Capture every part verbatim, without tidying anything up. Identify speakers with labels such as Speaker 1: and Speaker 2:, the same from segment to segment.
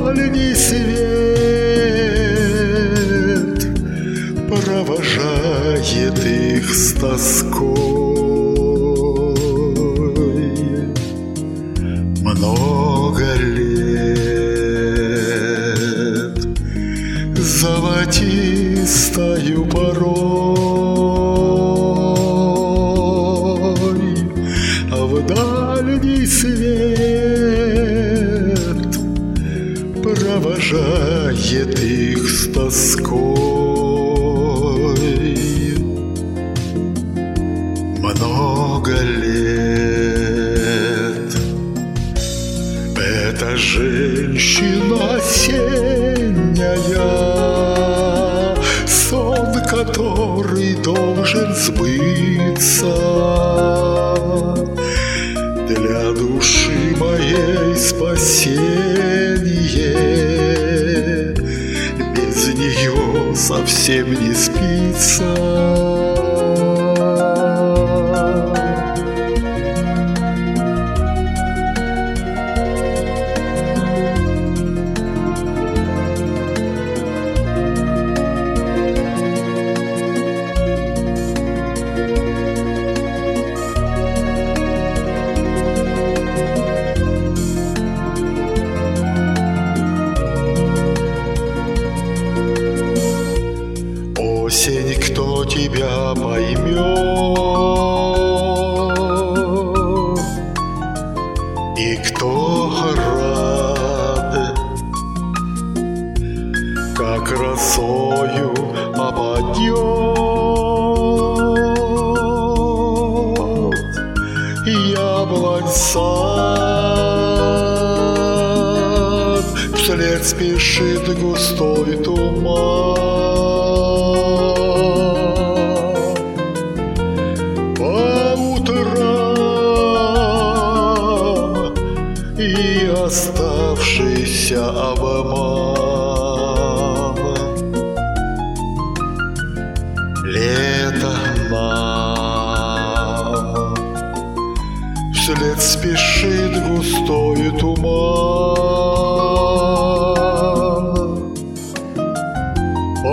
Speaker 1: дальний свет провожает их с тоской. Много лет золотистою порой, а в дальний свет провожает их с тоской. Много лет эта женщина осенняя, сон который должен сбыться для души моей спасение. Без нее совсем не спится. Осень, кто тебя поймет и кто рад, как росою опадет яблонь сад, вслед спешит густой туман. И оставшийся обман. Лето нам вслед спешит густой туман. По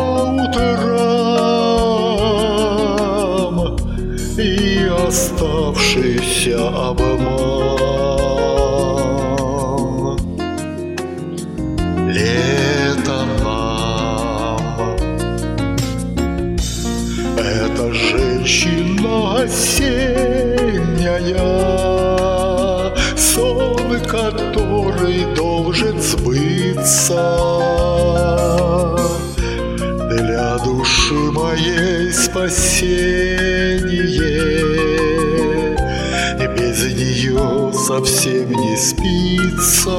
Speaker 1: утрам и оставшийся обман. Лето нам эта женщина осенняя, сон который должен сбыться для души моей спасение. Без нее совсем не спится.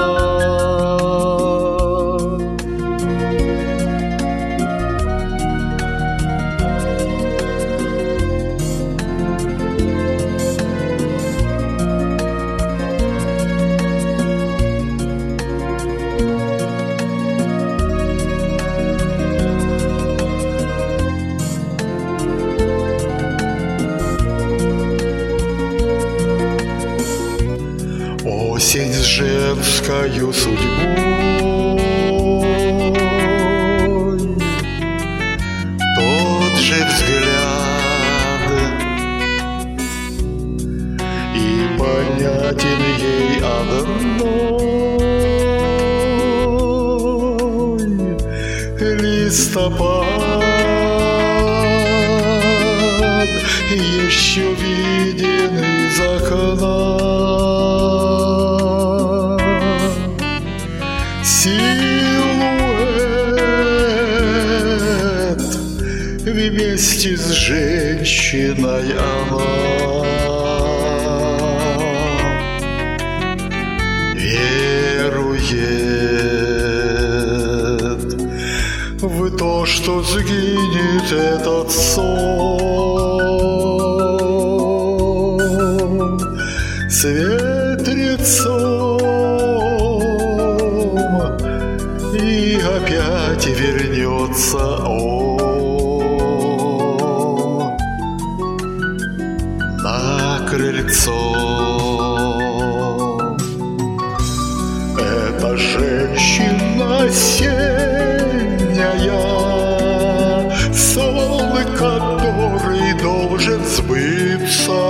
Speaker 1: Осень с женскою судьбой, тот же взгляд, и понятен ей одной листопад еще виден из окна. Силуэт вместе с женщиной она верует в то, что сгинет этот сон с ветрецом и опять вернется он на крыльцо. эта женщина осенняя, сон, который должен сбыться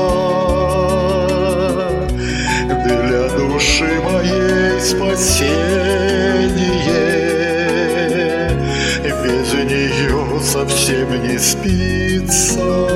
Speaker 1: для души моей спасение. Без нее совсем не спится.